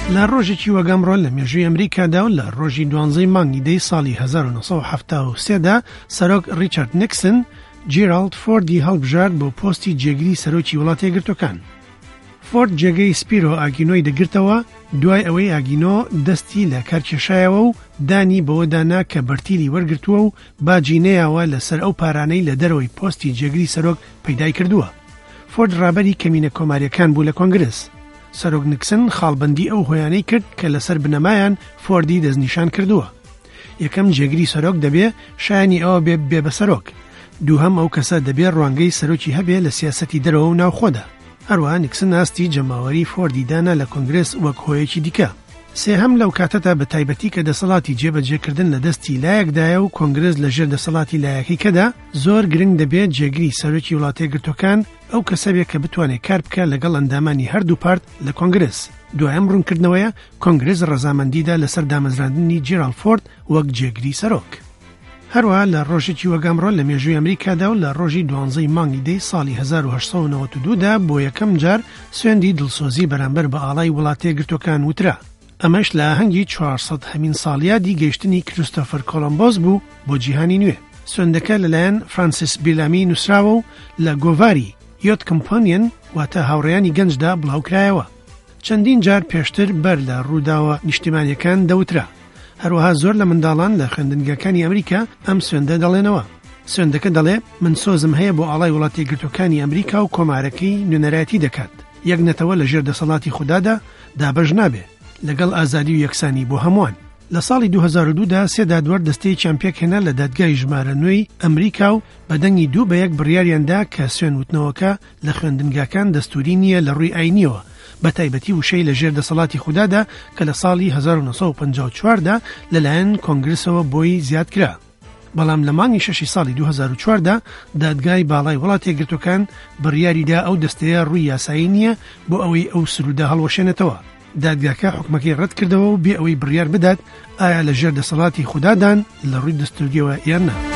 لە ڕۆژێکی وەگەمڕۆ لە مێژووی ئەمریکادا و لە ڕۆژی 12 مانگی دەی ساڵی 1973دا سەرۆک ریچارد نیکسن جێرالد فۆردی هەڵبژارد بۆ پۆستی جێگیری سەرۆکی وڵاتە یەکگرتووەکان. فۆرد جێگەی سپیرۆ ئاگینۆی دەگرتەوە دوای ئەوەی ئاگینۆ دەستی لە کارکێشایەوە و دانی بەوە دانا کە بەرتیلی وەرگرتووە و باجی نەیاوە لەسەر ئەو پارانەی لە دەرەوەی پۆستی جێگیری سەرۆک پەیدای کردووە. فۆرد ڕابەری کەمینە کۆماریەکان بوو لە کۆنگرس. سەرۆک نیکسن خاڵبەندی ئەو هۆیانەی کرد کە لەسەر بنەمایان فۆردی دەستنیشان کردووە. یەکەم جێگیری سەرۆک دەبێ شایانی ئەوە بێ بە سەرۆک. دووهەم ئەو کەسە دەبێ ڕوانگەی سەرۆکی هەبێ لە سیاسەتی دەرەوە و ناوخۆدا. هەروەها نیکسن ئاستی جەماوەری فۆردی دانا لە کۆنگرس وەک هۆیەکی دیکە. سێهەم لەو کاتەدا بە تایبەتی کە دەسەڵاتی جێبەجێکردن لە دەستی لایەکدایە و کۆنگرس لەژێر دەسەڵاتی لایەکیکەدا زۆر گرنگ دەبێت جێگیری سەرۆکی وڵاتە یەکگرتووەکان ئەو کەسە بێت کە بتوانێت کار بکە لەگەڵ ئەندامانی هەردوو پارت لە کۆنگرس. دوایەم ڕوونکردنەوەیە کۆنگرس ڕەزامەندیدا لەسەر دامەزراندنی جێرالد فۆرد وەک جێگیری سەرۆک. هەروەها لە ڕۆژێکی وەگەمڕۆ لە مێژووی ئەمریکادا و لە ڕۆژی 12 مانگی دەی ساڵی 1892دا بۆ یەکەم جار سوێندی دڵسۆزی بەرامبەر بە ئاڵای وڵاتە یەکگرتووەکان وترا. ئەمەش لە ئاهەنگی 400 هەمین ساڵیادی گەیشتنی کریستۆفەر کۆلۆمبۆس بوو بۆ جیهانی نوێ. سوێندەکە لەلایەن فرانسیس بیلامی نووسراوە و لە گۆڤاری یۆت کۆمپانیۆن واتە هاوڕێیانی گەنجدا بڵاوکرایەوە. چەندین جار پێشتر بەر لە ڕووداوە نیشتیمانیەکان دەوترا. هەروەها زۆر لە منداڵان لە خوێندنگەکانی ئەمریکا ئەم سوێندە دەڵێنەوە. سوێندەکە دەڵێ من سۆزم هەیە بۆ ئاڵای وڵاتە یەکگرتووەکانی ئەمریکا و کۆمارەکەی نوێنەرایەتی دەکات. یەک نەتەوە لە ژێر دەسەڵاتی خوددادا دابەش نابێ لەگەڵ ئازادی و یەکسانی بۆ هەمووان. لە ساڵی 2002دا سێ دادوەر دەستەی چامپێک هێنا لە دادگای ژمارە نوێی ئەمریکا و بەدەنگی 2-1 بڕیاریاندا کە سوێن وتنەوەکە لە خوێندنگاکان دەستوری نییە لە ڕووی ئاینیەوە بە تایبەتی وشەی لە ژێر دەسەڵاتی خوددادا کە لە ساڵی 1954دا لەلایەن کۆنگرسەوە بۆی زیاد کرا. بەڵام لە مانگی 6 ساڵی 2004دا دادگای باڵای وڵاتە یەکگرتووەکان بڕیاریدا ئەو دەستەیە ڕووی یاسایی نییە بۆ ئەوەی ئەو سروودە هەڵوەشێنێتەوە. دادگاکە حکومەکەی ڕەت کردەوە و بێ ئەوەی بڕیار بدات ئایا لە ژێر دەسەڵاتی خوددادان لە ڕووی دەستوریەوە یان نا.